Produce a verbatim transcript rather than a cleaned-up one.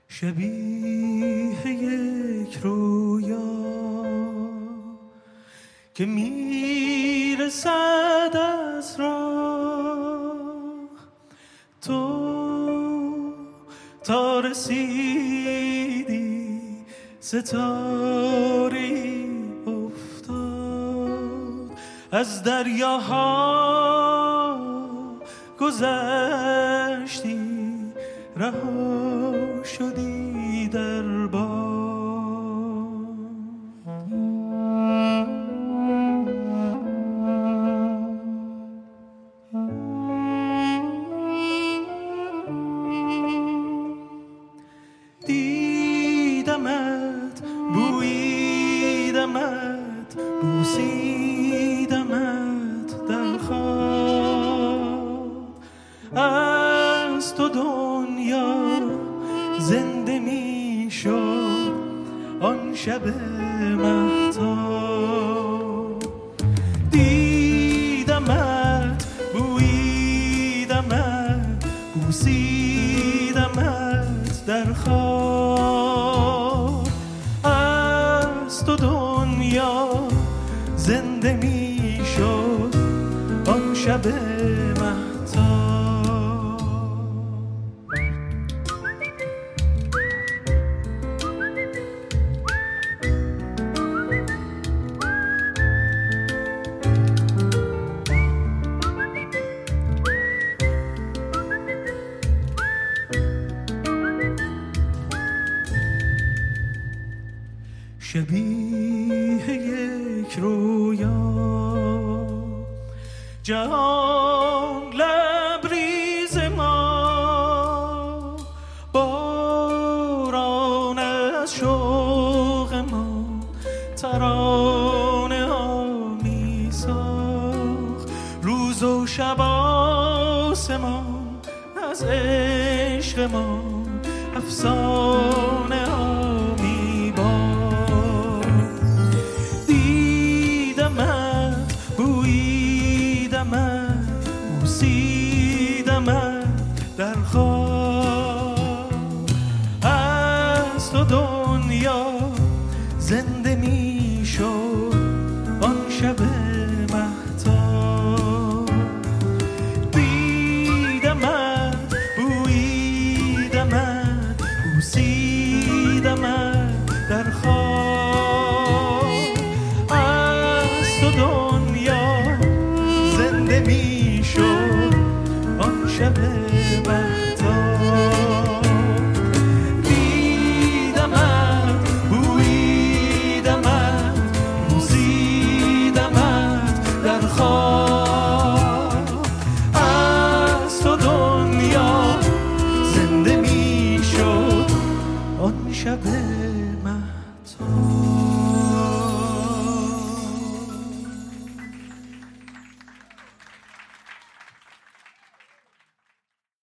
شبیه یک رویا که میرسد از راه، تو تا رسیدی ستاری افتاد، از دریاها گذشتی رها شدی در باد. دیدمت، بوییدمت، بوسیدمت در خواب، از تو دنیا زنده می شد آن شب مهتاب. دیدمت، بوییدمت، بوسیدمت در خواب، از تو دنیا زنده می شد آن شب مهتاب. شبیه یک رویا جهان لبریز ما، باران از شوق ما ترانه ها می ساخت، روز و شب آسمان از عشق ما افسانه ها می باخت. دیدمت، بوییدمت، بوسیدمت در خواب، از تو دنیا زنده